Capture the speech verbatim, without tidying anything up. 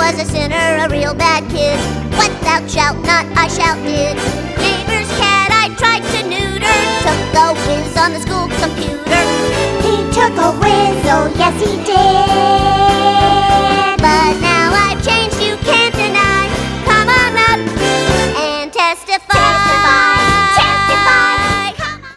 was a sinner, a real bad kid. What thou shalt not, I shouted. Neighbor's cat I tried to neuter, took a whiz on the school computer. He took a whiz, oh yes he did.